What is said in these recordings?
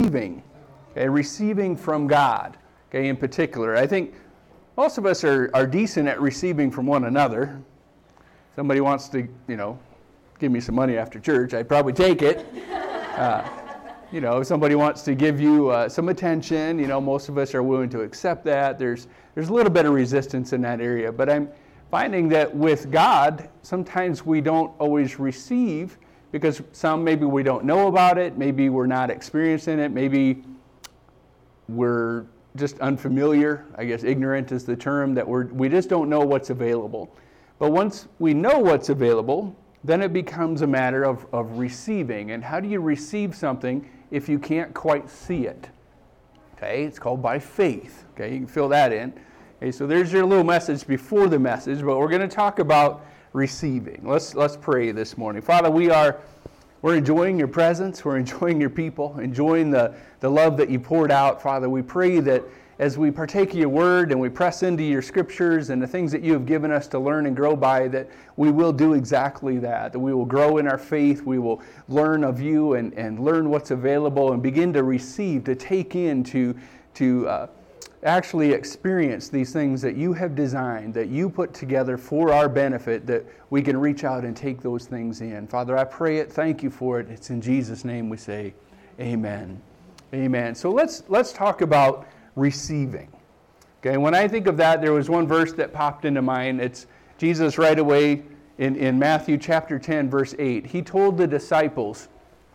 receiving. Okay, receiving from God, okay, in particular. I think most of us are decent at receiving from one another. Somebody wants to, give me some money after church, I'd probably take it. If somebody wants to give you some attention, most of us are willing to accept that. There's a little bit of resistance in that area. But I'm finding that with God, sometimes we don't always receive because maybe we don't know about it, maybe we're not experiencing it, maybe we're just unfamiliar. I guess ignorant is the term, that we just don't know what's available. But once we know what's available, then it becomes a matter of receiving. And how do you receive something if you can't quite see it? Okay, it's called by faith. Okay, you can fill that in. Okay, so there's your little message before the message, but we're going to talk about receiving. Let's pray this morning. Father, we're enjoying your presence, we're enjoying your people, enjoying the love that you poured out. Father, we pray that as we partake of your word and we press into your scriptures and the things that you have given us to learn and grow by, that we will do exactly that we will grow in our faith, we will learn of you and learn what's available and begin to receive, to take in, to actually experience these things that you have designed, that you put together for our benefit, that we can reach out and take those things in. Father, I pray it, thank you for it. It's in Jesus' name we say, amen. Amen. So let's talk about receiving. Okay, when I think of that, there was one verse that popped into mind. It's Jesus right away in Matthew chapter 10, verse 8. He told the disciples,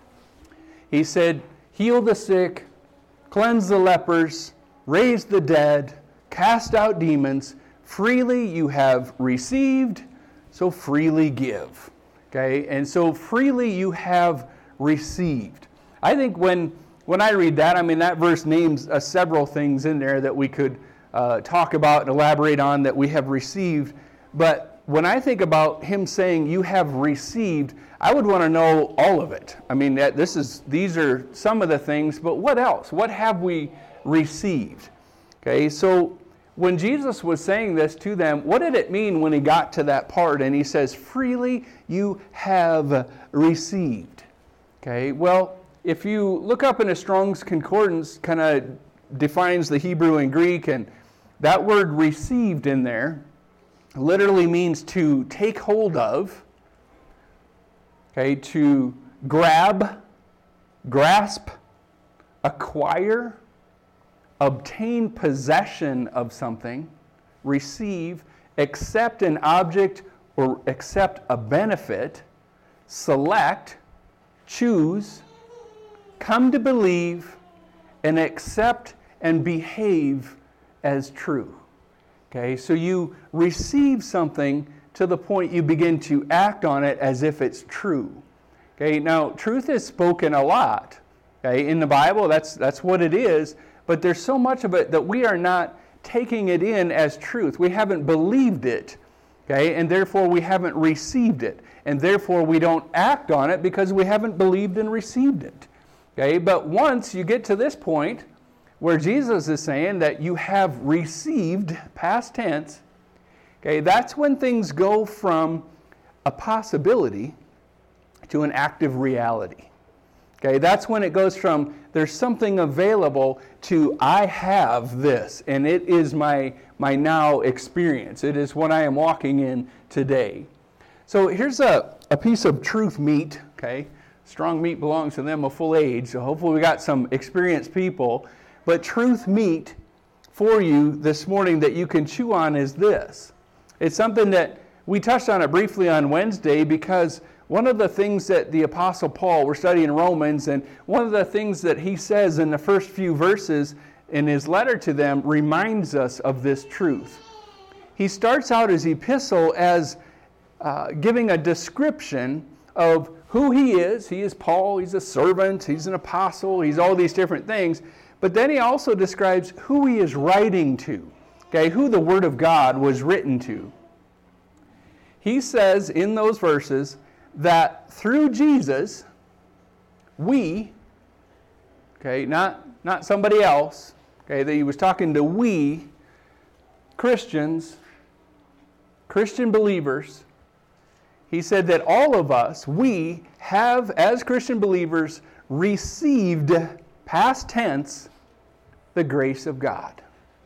he said, heal the sick, cleanse the lepers, raise the dead, cast out demons. Freely you have received, so freely give. Okay, and so freely you have received. I think when I read that, that verse names several things in there that we could talk about and elaborate on that we have received. But when I think about him saying you have received, I would want to know all of it. These are some of the things, but what else? What have we received? Okay, so when Jesus was saying this to them, what did it mean when he got to that part and he says, freely you have received? Okay, well, if you look up in a Strong's Concordance, kind of defines the Hebrew and Greek, and that word received in there literally means to take hold of, okay, to grab, grasp, acquire, obtain possession of something, receive, accept an object or accept a benefit, select, choose, come to believe, and accept and behave as true. Okay, so you receive something to the point you begin to act on it as if it's true. Okay, now truth is spoken a lot. Okay, in the Bible, that's what it is, but there's so much of it that we are not taking it in as truth. We haven't believed it, okay, and therefore we haven't received it, and therefore we don't act on it because we haven't believed and received it. Okay, but once you get to this point where Jesus is saying that you have received, past tense, okay, that's when things go from a possibility to an active reality. Okay, that's when it goes from there's something available to I have this, and it is my now experience. It is what I am walking in today. So here's a piece of truth meat, okay? Strong meat belongs to them of full age, so hopefully we got some experienced people. But truth meat for you this morning that you can chew on is this. It's something that we touched on it briefly on Wednesday, because one of the things that the Apostle Paul, we're studying Romans, and one of the things that he says in the first few verses in his letter to them reminds us of this truth. He starts out his epistle as giving a description of who he is. He is Paul, he's a servant, he's an apostle, he's all these different things. But then he also describes who he is writing to, okay, who the Word of God was written to. He says in those verses that through Jesus, we, okay, not somebody else, okay, that he was talking to we, Christians, Christian believers. He said that all of us, we have, as Christian believers, received past tense, the grace of God.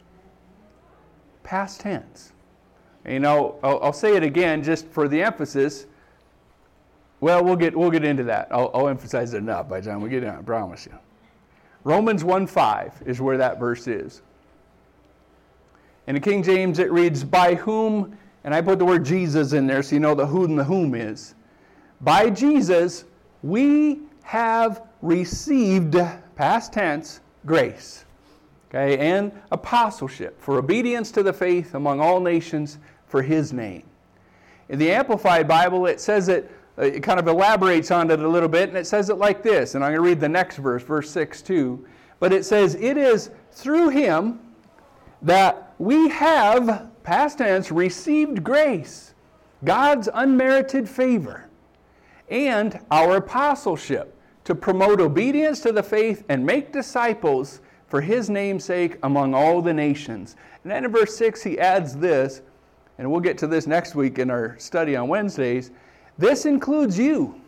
Past tense. You know, I'll say it again just for the emphasis. Well, we'll get into that. I'll emphasize it enough by the time we get in, I promise you. Romans 1:5 is where that verse is. In the King James it reads, by whom, and I put the word Jesus in there so you know the who and the whom is. By Jesus we have received, past tense, grace. Okay, and apostleship for obedience to the faith among all nations for His name. In the Amplified Bible it says it kind of elaborates on it a little bit, and it says it like this, and I'm going to read the next verse, verse 6 too. But it says, it is through Him that we have, past tense, received grace, God's unmerited favor, and our apostleship to promote obedience to the faith and make disciples for His name's sake among all the nations. And then in verse 6 he adds this, and we'll get to this next week in our study on Wednesdays. This includes you,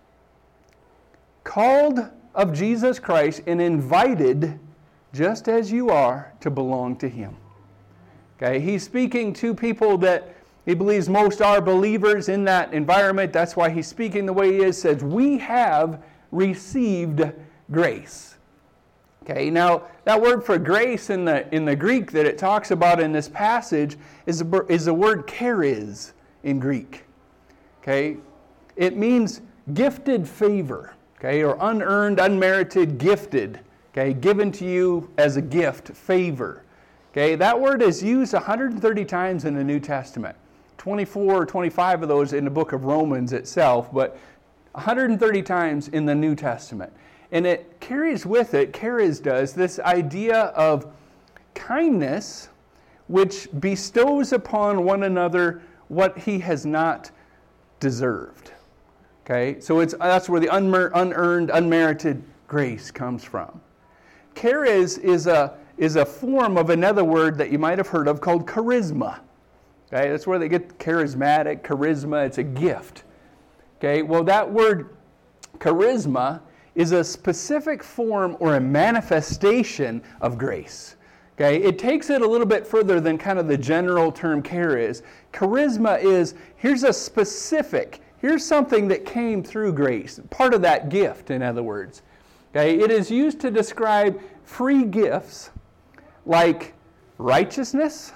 called of Jesus Christ and invited just as you are to belong to Him. Okay, he's speaking to people that he believes most are believers in that environment. That's why he's speaking the way he is. Says, we have received grace. Okay, now that word for grace in the Greek that it talks about in this passage is the word charis in Greek. Okay, it means gifted favor, okay, or unearned, unmerited, gifted, okay, given to you as a gift, favor. Okay, that word is used 130 times in the New Testament. 24 or 25 of those in the book of Romans itself, but 130 times in the New Testament. And it carries with it, charis does, this idea of kindness which bestows upon one another what he has not deserved. Okay, so that's where the unearned, unmerited grace comes from. Charis is a form of another word that you might have heard of called charisma. Okay, that's where they get charismatic, charisma. It's a gift. Okay, well that word charisma is a specific form or a manifestation of grace. Okay, it takes it a little bit further than kind of the general term charis. Charisma is, here's a specific, here's something that came through grace, part of that gift, in other words. Okay, it is used to describe free gifts like righteousness,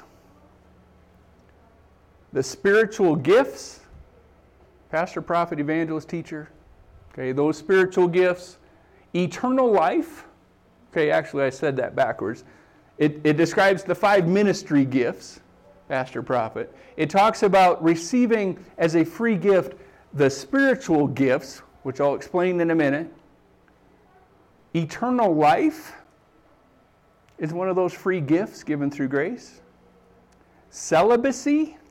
the spiritual gifts, pastor, prophet, evangelist, teacher, okay, those spiritual gifts, eternal life. Okay, actually I said that backwards. It describes the 5 ministry gifts, pastor, prophet. It talks about receiving as a free gift the spiritual gifts, which I'll explain in a minute. Eternal life is one of those free gifts given through grace. Celibacy,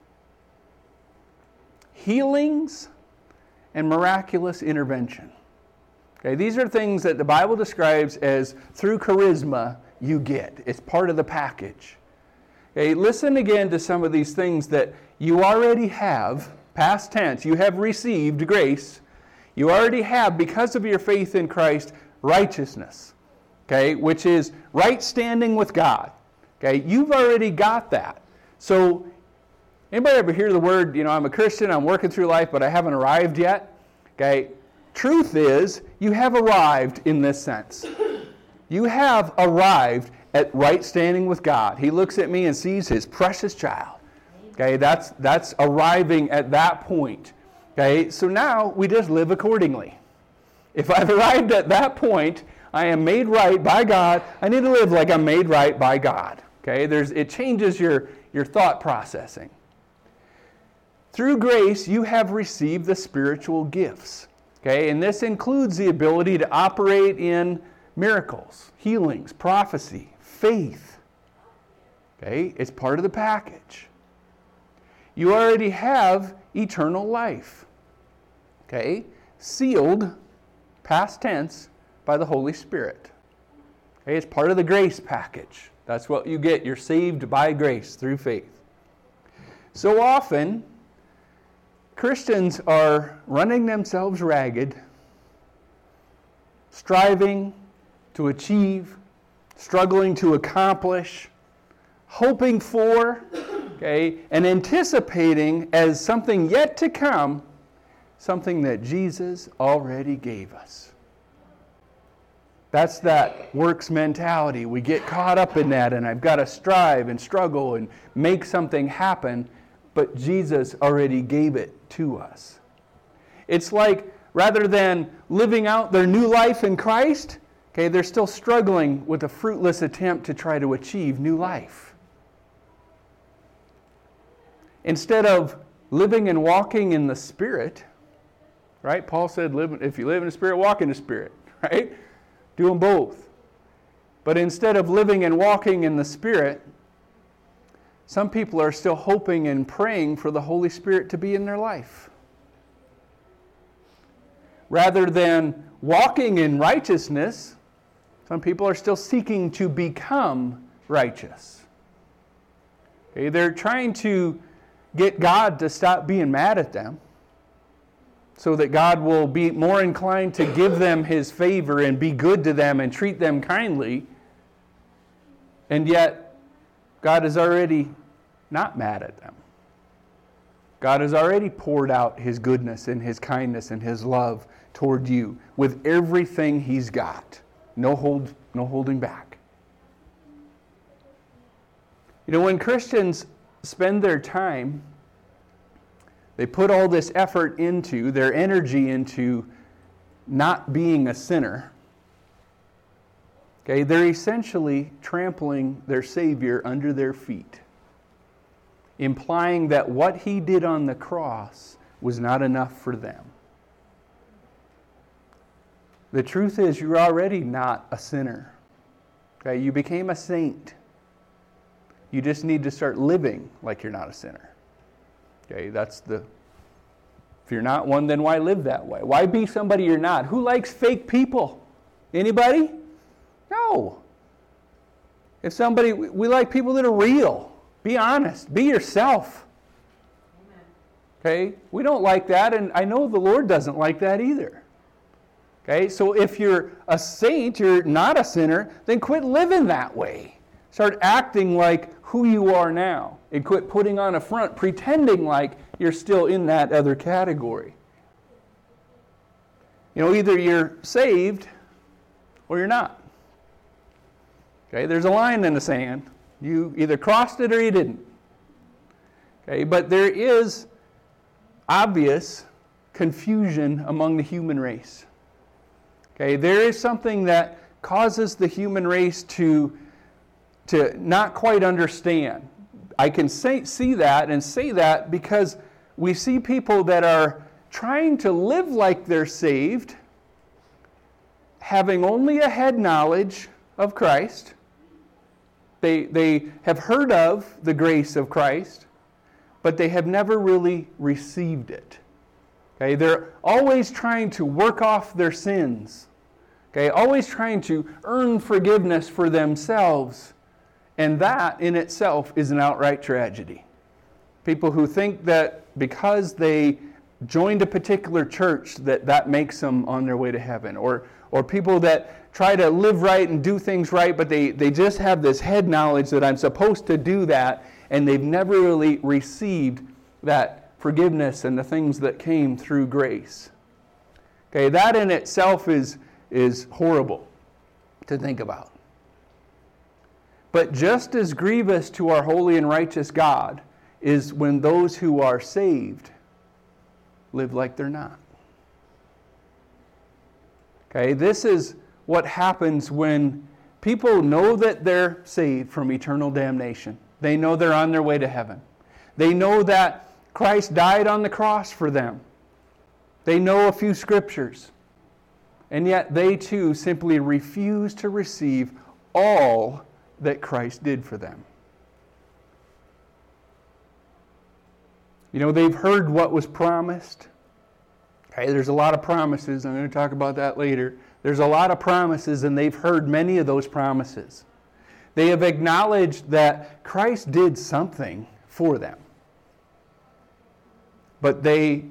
healings, and miraculous intervention. Okay, these are things that the Bible describes as through charisma you get. It's part of the package. Okay, listen again to some of these things that you already have, past tense, you have received grace. You already have, because of your faith in Christ, righteousness. Okay, which is right standing with God. Okay, you've already got that. So, anybody ever hear the word, I'm a Christian, I'm working through life, but I haven't arrived yet? Okay, truth is, you have arrived in this sense. You have arrived at right standing with God. He looks at me and sees His precious child. Okay, that's arriving at that point. Okay, so now we just live accordingly. If I've arrived at that point, I am made right by God. I need to live like I'm made right by God. Okay, it changes your thought processing. Through grace, you have received the spiritual gifts. Okay, and this includes the ability to operate in miracles, healings, prophecy, faith. Okay, it's part of the package. You already have eternal life. Okay, sealed, past tense, by the Holy Spirit. Okay, it's part of the grace package. That's what you get. You're saved by grace through faith. So often, Christians are running themselves ragged, striving, to achieve, struggling to accomplish, hoping for, okay, and anticipating as something yet to come, something that Jesus already gave us. That's that works mentality. We get caught up in that, and I've got to strive and struggle and make something happen, but Jesus already gave it to us. It's like rather than living out their new life in Christ, okay, they're still struggling with a fruitless attempt to try to achieve new life. Instead of living and walking in the Spirit, right? Paul said, if you live in the Spirit, walk in the Spirit, right? Do them both. But instead of living and walking in the Spirit, some people are still hoping and praying for the Holy Spirit to be in their life. Rather than walking in righteousness, some people are still seeking to become righteous. Okay, they're trying to get God to stop being mad at them so that God will be more inclined to give them His favor and be good to them and treat them kindly. And yet, God is already not mad at them. God has already poured out His goodness and His kindness and His love toward you with everything He's got. No holding back. You know, when Christians spend their time, they put all this effort into, their energy into not being a sinner. Okay, they're essentially trampling their Savior under their feet, implying that what He did on the cross was not enough for them. The truth is, you're already not a sinner. Okay, you became a saint. You just need to start living like you're not a sinner. Okay, if you're not one, then why live that way? Why be somebody you're not? Who likes fake people? Anybody? No. We like people that are real. Be honest. Be yourself. Okay? We don't like that, and I know the Lord doesn't like that either. Okay? So if you're a saint, you're not a sinner, then quit living that way. Start acting like who you are now. And quit putting on a front, pretending like you're still in that other category. You know, either you're saved or you're not. Okay? There's a line in the sand. You either crossed it or you didn't. Okay? But there is obvious confusion among the human race. Okay? There is something that causes the human race to not quite understand. I can see that and say that because we see people that are trying to live like they're saved, having only a head knowledge of Christ. They have heard of the grace of Christ, but they have never really received it. Okay? They're always trying to work off their sins. Okay? Always trying to earn forgiveness for themselves. And that in itself is an outright tragedy. People who think that because they joined a particular church that makes them on their way to heaven. Or people that try to live right and do things right, but they just have this head knowledge that I'm supposed to do that, and they've never really received that forgiveness and the things that came through grace. Okay, that in itself is horrible to think about. But just as grievous to our holy and righteous God is when those who are saved live like they're not. Okay, this is what happens when people know that they're saved from eternal damnation. They know they're on their way to heaven. They know that Christ died on the cross for them. They know a few scriptures. And yet they too simply refuse to receive all that Christ did for them. You know, they've heard what was promised. Okay, there's a lot of promises. I'm going to talk about that later. There's a lot of promises, and they've heard many of those promises. They have acknowledged that Christ did something for them. But they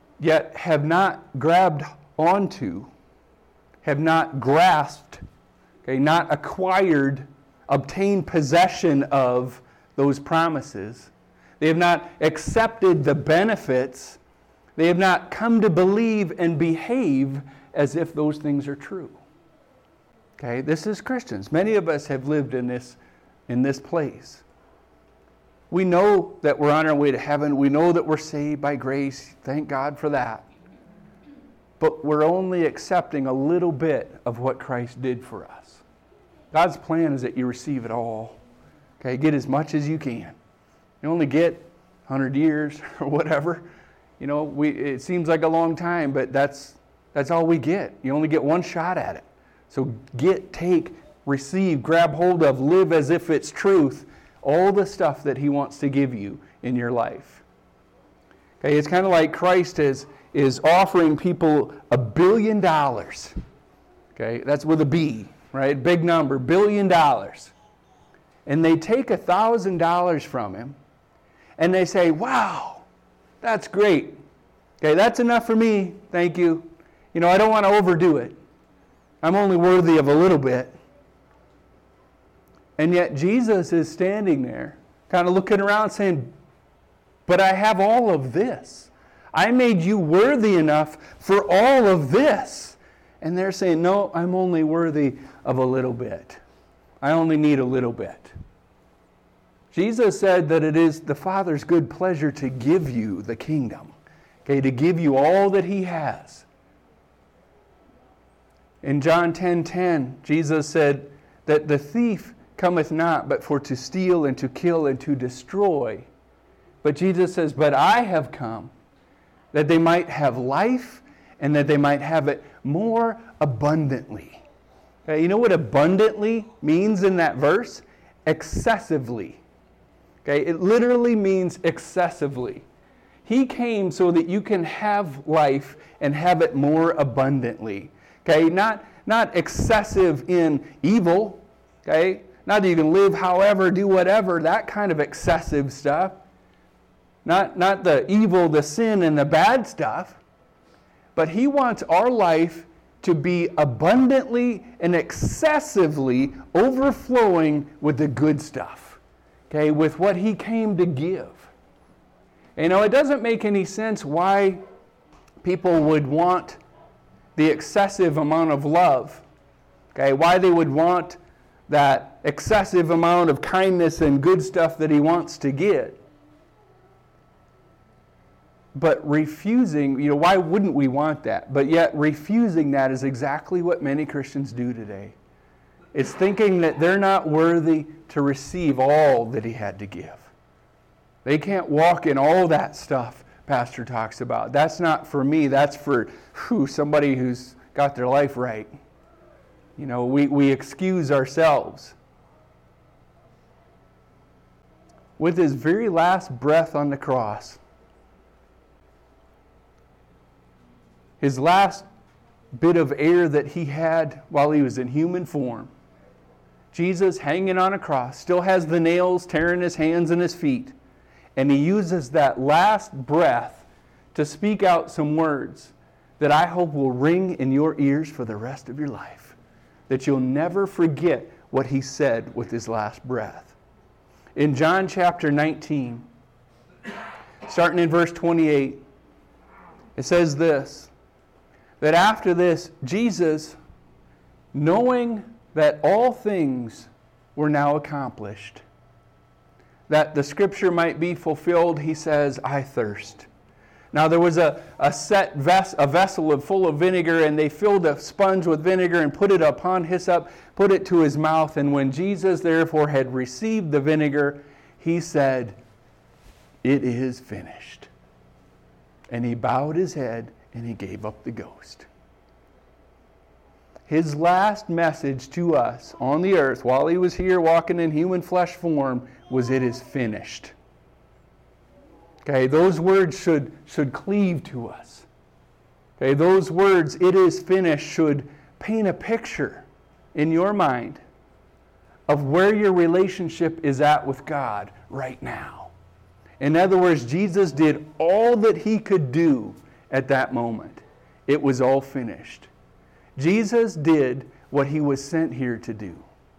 yet have not grabbed onto, have not grasped Okay, not acquired, obtained possession of those promises. They have not accepted the benefits. They have not come to believe and behave as if those things are true. Okay, this is Christians. Many of us have lived in this place. We know that we're on our way to heaven. We know that we're saved by grace. Thank God for that. But we're only accepting a little bit of what Christ did for us. God's plan is that you receive it all. Okay, get as much as you can. You only get 100 years or whatever. You know, it seems like a long time, but that's all we get. You only get one shot at it. So take, receive, grab hold of, live as if it's truth, all the stuff that He wants to give you in your life. Okay, it's kind of like Christ is offering people $1 billion. Okay, that's with a B, right? Big number, $1 billion. And they take $1,000 from Him, and they say, wow, that's great. Okay, that's enough for me, thank you. You know, I don't want to overdo it. I'm only worthy of a little bit. And yet Jesus is standing there, kind of looking around saying, but I have all of this. I made you worthy enough for all of this. And they're saying, no, I'm only worthy of a little bit. I only need a little bit. Jesus said that it is the Father's good pleasure to give you the kingdom. Okay, to give you all that He has. In John 10:10, Jesus said that the thief cometh not but for to steal and to kill and to destroy. But Jesus says, but I have come that they might have life and that they might have it more abundantly. Okay, you know what abundantly means in that verse? Excessively. Okay, it literally means excessively. He came so that you can have life and have it more abundantly. Okay, not excessive in evil. Okay, not that you can live however, do whatever, that kind of excessive stuff. Not the evil, the sin, and the bad stuff. But He wants our life to be abundantly and excessively overflowing with the good stuff. Okay, with what He came to give. You know, it doesn't make any sense why people would want the excessive amount of love. Okay, why they would want that excessive amount of kindness and good stuff that He wants to get. But refusing, you know, why wouldn't we want that? But yet refusing that is exactly what many Christians do today. It's thinking that they're not worthy to receive all that He had to give. They can't walk in all that stuff Pastor talks about. That's not for me. That's for somebody who's got their life right. You know, we excuse ourselves. With His very last breath on the cross, His last bit of air that He had while He was in human form, Jesus hanging on a cross, still has the nails tearing His hands and His feet. And He uses that last breath to speak out some words that I hope will ring in your ears for the rest of your life. That you'll never forget what He said with His last breath. In John chapter 19, starting in verse 28, it says this, that after this, Jesus, knowing that all things were now accomplished, that the scripture might be fulfilled, He says, I thirst. Now there was a vessel full of vinegar, and they filled a sponge with vinegar and put it upon hyssop, put it to His mouth. And when Jesus therefore had received the vinegar, He said, it is finished. And He bowed His head and He gave up the ghost. His last message to us on the earth while He was here walking in human flesh form was, it is finished. Okay, those words should cleave to us. Okay, those words, it is finished, should paint a picture in your mind of where your relationship is at with God right now. In other words, Jesus did all that He could do at that moment. It was all finished. Jesus did what he was sent here to do.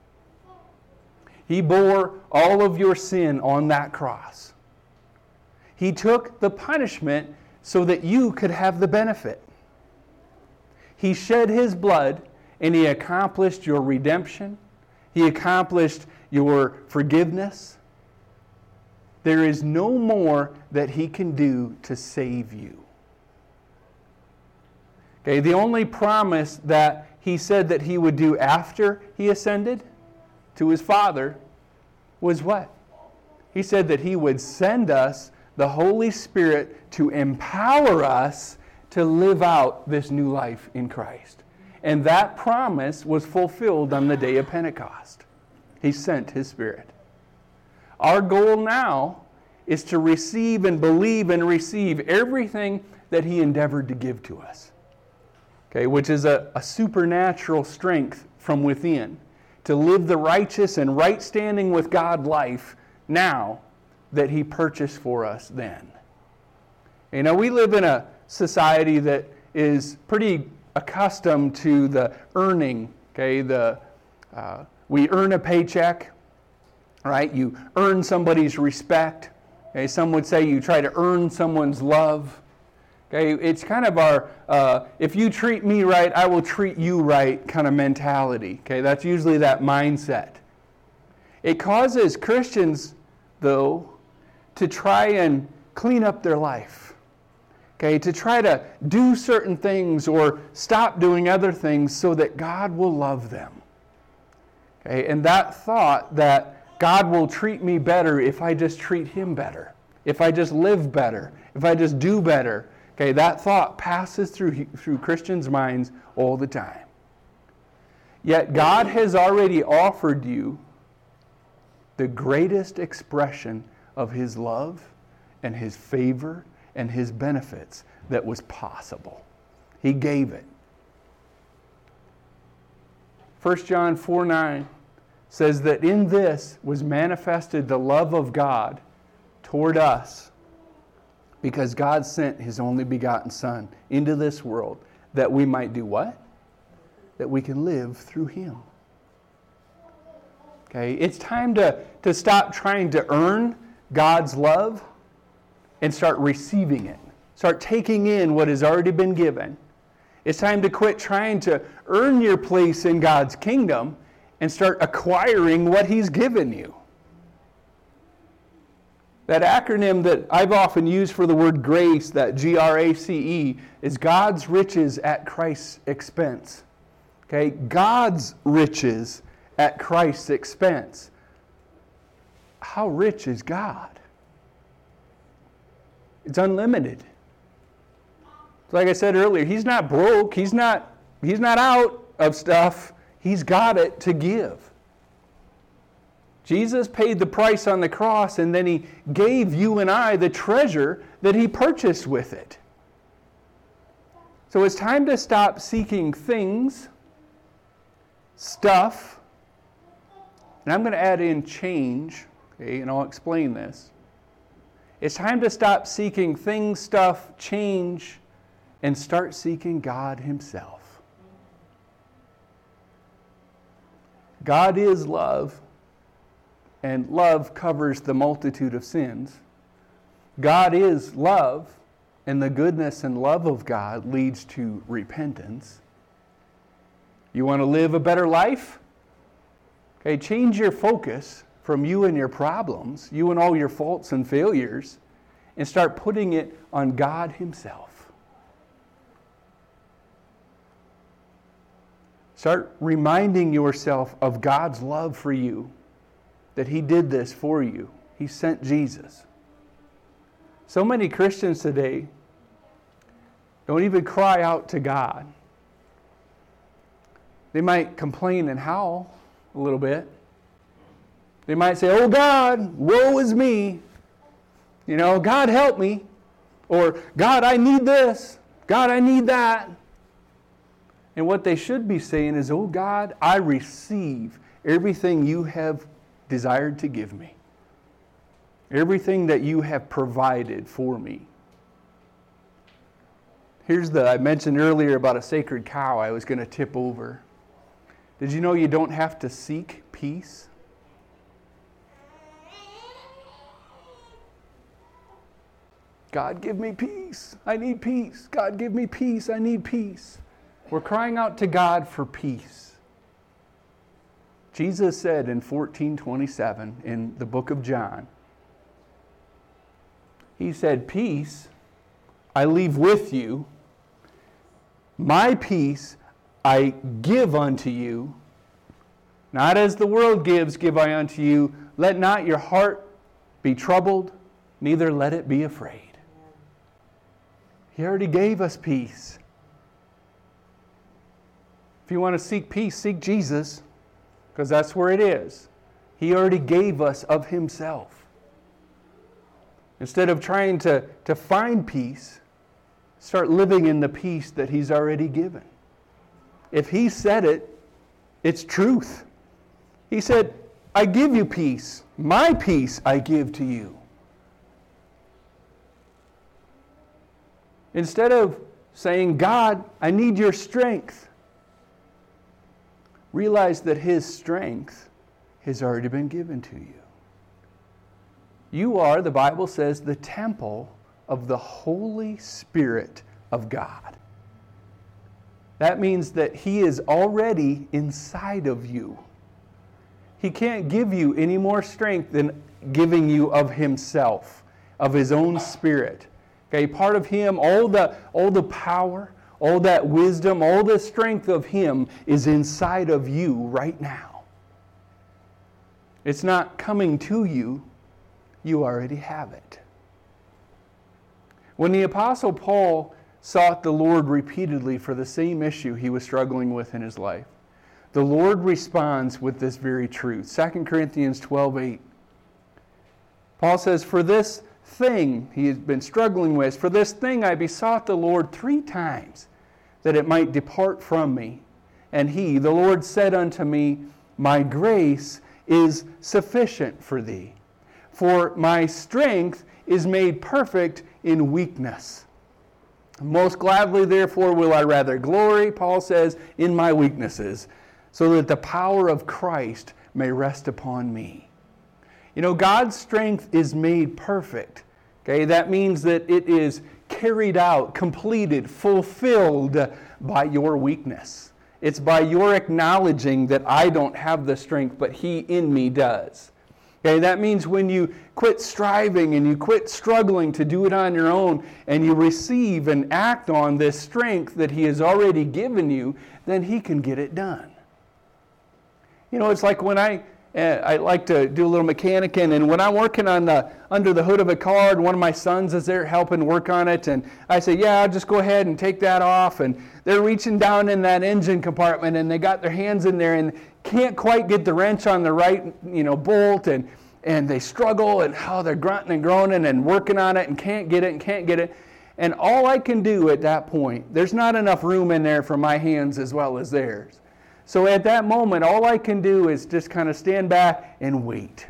He bore all of your sin on that cross. He took the punishment so that you could have the benefit. He shed his blood and he accomplished your redemption. He accomplished your forgiveness. There is no more that he can do to save you. Okay, the only promise that he said that he would do after he ascended to his Father was what? He said that he would send us the Holy Spirit to empower us to live out this new life in Christ. And that promise was fulfilled on the day of Pentecost. He sent his Spirit. Our goal now is to receive and believe and receive everything that he endeavored to give to us. Okay, which is a supernatural strength from within to live the righteous and right standing with God life now that he purchased for us then. You know, we live in a society that is pretty accustomed to the earning. Okay, we earn a paycheck, right? You earn somebody's respect. Okay, some would say you try to earn someone's love. Okay, it's kind of our, if you treat me right, I will treat you right kind of mentality. Okay, that's usually that mindset. It causes Christians, though, to try and clean up their life. Okay, to try to do certain things or stop doing other things so that God will love them. Okay, and that thought that God will treat me better if I just treat him better, if I just live better, if I just do better. Okay, that thought passes through Christians' minds all the time. Yet God has already offered you the greatest expression of his love and his favor and his benefits that was possible. He gave it. 1 John 4:9 says that in this was manifested the love of God toward us, because God sent his only begotten Son into this world that we might do what? That we can live through him. Okay, it's time to stop trying to earn God's love and start receiving it. Start taking in what has already been given. It's time to quit trying to earn your place in God's kingdom and start acquiring what he's given you. That acronym that I've often used for the word grace, that GRACE, is God's riches at Christ's expense. Okay, God's riches at Christ's expense. How rich is God? It's unlimited. Like I said earlier, he's not broke. He's not out of stuff. He's got it to give. Jesus paid the price on the cross, and then he gave you and I the treasure that he purchased with it. So it's time to stop seeking things, stuff, and I'm going to add in change, okay, and I'll explain this. It's time to stop seeking things, stuff, change, and start seeking God himself. God is love. And love covers the multitude of sins. God is love, and the goodness and love of God leads to repentance. You want to live a better life? Okay, change your focus from you and your problems, you and all your faults and failures, and start putting it on God himself. Start reminding yourself of God's love for you. That he did this for you. He sent Jesus. So many Christians today don't even cry out to God. They might complain and howl a little bit. They might say, "Oh God, woe is me. You know, God help me." Or, "God, I need this. God, I need that." And what they should be saying is, "Oh God, I receive everything you have desired to give me. Everything that you have provided for me." I mentioned earlier about a sacred cow I was going to tip over. Did you know you don't have to seek peace? God, give me peace. I need peace. God, give me peace. I need peace. We're crying out to God for peace. Jesus said in 14:27 in the book of John, He said, peace I leave with you. My peace I give unto you. Not as the world gives, give I unto you. Let not your heart be troubled, neither let it be afraid. He already gave us peace. If you want to seek peace, seek Jesus, because that's where it is. He already gave us of Himself. Instead of trying to find peace, start living in the peace that He's already given. If He said it, it's truth. He said, I give you peace. My peace I give to you. Instead of saying, God, I need your strength, realize that His strength has already been given to you. You are, the Bible says, the temple of the Holy Spirit of God. That means that He is already inside of you. He can't give you any more strength than giving you of Himself, of His own Spirit. Okay, part of Him, all the power, all that wisdom, all the strength of Him is inside of you right now. It's not coming to you. You already have it. When the Apostle Paul sought the Lord repeatedly for the same issue he was struggling with in his life, the Lord responds with this very truth. 2 Corinthians 12:8. Paul says, for this thing he has been struggling with, for this thing I besought the Lord 3 times, that it might depart from me. And He, the Lord, said unto me, my grace is sufficient for thee, for my strength is made perfect in weakness. Most gladly, therefore, will I rather glory, Paul says, in my weaknesses, so that the power of Christ may rest upon me. You know, God's strength is made perfect. Okay, that means that it is carried out, completed, fulfilled by your weakness. It's by your acknowledging that I don't have the strength, but He in me does. Okay, that means when you quit striving and you quit struggling to do it on your own and you receive and act on this strength that He has already given you, then He can get it done. You know, it's like when I like to do a little mechanicking, and when I'm working on under the hood of a car, and one of my sons is there helping work on it, and I say, yeah, I'll just go ahead and take that off, and they're reaching down in that engine compartment, and they got their hands in there, and can't quite get the wrench on the right, bolt, and they struggle, and they're grunting and groaning and working on it, and can't get it, and all I can do at that point, there's not enough room in there for my hands as well as theirs. So at that moment, all I can do is just kind of stand back and wait.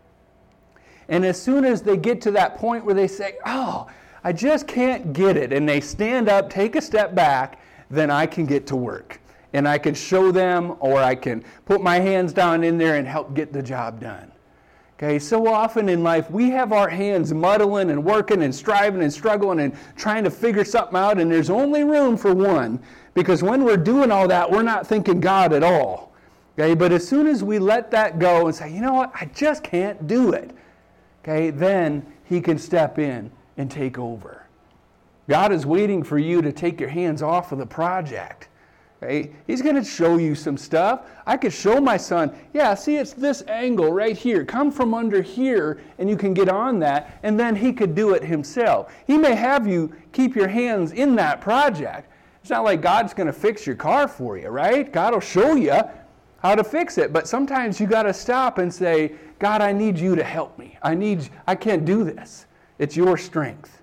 And as soon as they get to that point where they say, I just can't get it, and they stand up, take a step back, then I can get to work. And I can show them, or I can put my hands down in there and help get the job done. Okay, so often in life, we have our hands muddling and working and striving and struggling and trying to figure something out, and there's only room for one. Because when we're doing all that, we're not thinking God at all. Okay, but as soon as we let that go and say, you know what, I just can't do it. Okay, then He can step in and take over. God is waiting for you to take your hands off of the project. Okay? He's going to show you some stuff. I could show my son, see, it's this angle right here. Come from under here, and you can get on that, and then he could do it himself. He may have you keep your hands in that project. It's not like God's going to fix your car for you, right? God will show you how to fix it. But sometimes you got to stop and say, God, I need you to help me. I can't do this. It's your strength.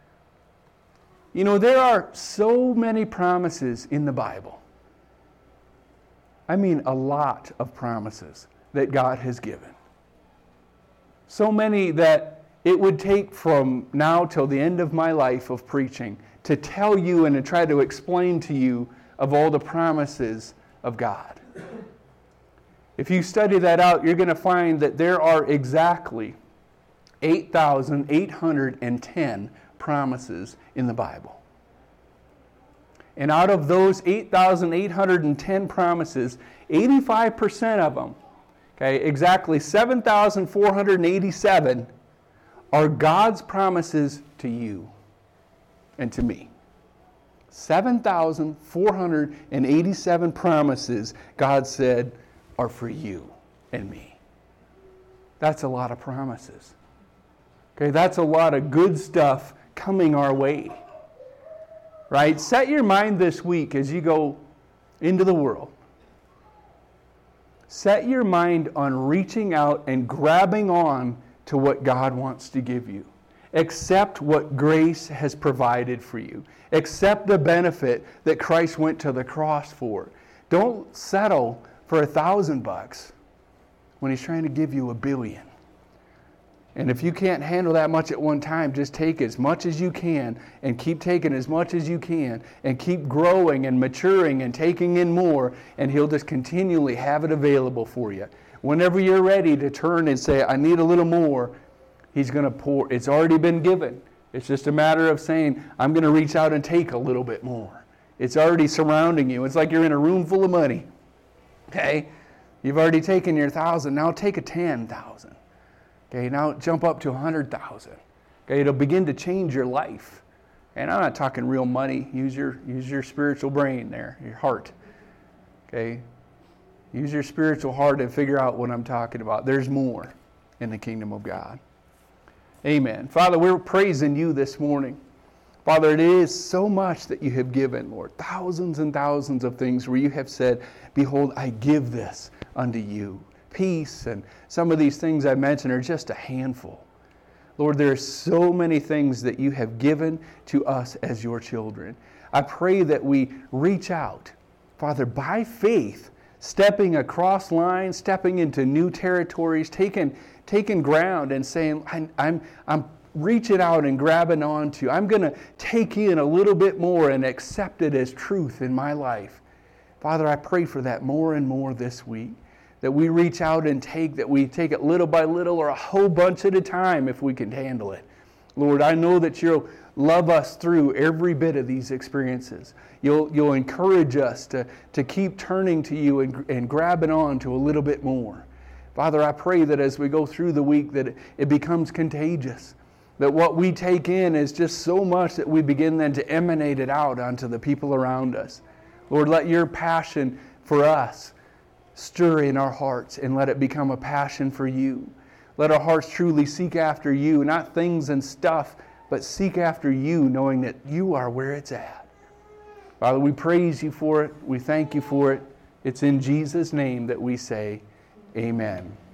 You know, there are so many promises in the Bible. I mean, a lot of promises that God has given. So many that it would take from now till the end of my life of preaching to tell you and to try to explain to you of all the promises of God. If you study that out, you're going to find that there are exactly 8,810 promises in the Bible. And out of those 8,810 promises, 85% of them, okay, exactly 7,487, are God's promises to you and to me. 7,487 promises God said are for you and me. That's a lot of promises. Okay, that's a lot of good stuff coming our way. Right? Set your mind this week as you go into the world. Set your mind on reaching out and grabbing on to what God wants to give you. Accept what grace has provided for you. Accept the benefit that Christ went to the cross for. Don't settle for $1,000 when He's trying to give you $1 billion. And if you can't handle that much at one time, just take as much as you can and keep taking as much as you can and keep growing and maturing and taking in more, and He'll just continually have it available for you. Whenever you're ready to turn and say, I need a little more, He's going to pour. It's already been given. It's just a matter of saying, I'm going to reach out and take a little bit more. It's already surrounding you. It's like you're in a room full of money. Okay? You've already taken your 1,000. Now take a 10,000. Okay, now jump up to 100,000. Okay, it'll begin to change your life. And I'm not talking real money. Use your spiritual brain there, your heart. Okay? Use your spiritual heart and figure out what I'm talking about. There's more in the kingdom of God. Amen. Father, we're praising you this morning. Father, it is so much that you have given, Lord. Thousands and thousands of things where you have said, behold, I give this unto you. Peace, and some of these things I mentioned are just a handful. Lord, there are so many things that you have given to us as your children. I pray that we reach out, Father, by faith, stepping across lines, stepping into new territories, taking ground and saying, I'm reaching out and grabbing onto. I'm going to take in a little bit more and accept it as truth in my life. Father, I pray for that more and more this week. That we reach out and that we take it little by little or a whole bunch at a time if we can handle it. Lord, I know that you'll love us through every bit of these experiences. You'll encourage us to keep turning to you and grabbing on to a little bit more. Father, I pray that as we go through the week that it becomes contagious. That what we take in is just so much that we begin then to emanate it out onto the people around us. Lord, let your passion for us stir in our hearts and let it become a passion for you. Let our hearts truly seek after you, not things and stuff, but seek after you, knowing that you are where it's at. Father, we praise you for it. We thank you for it. It's in Jesus' name that we say, amen.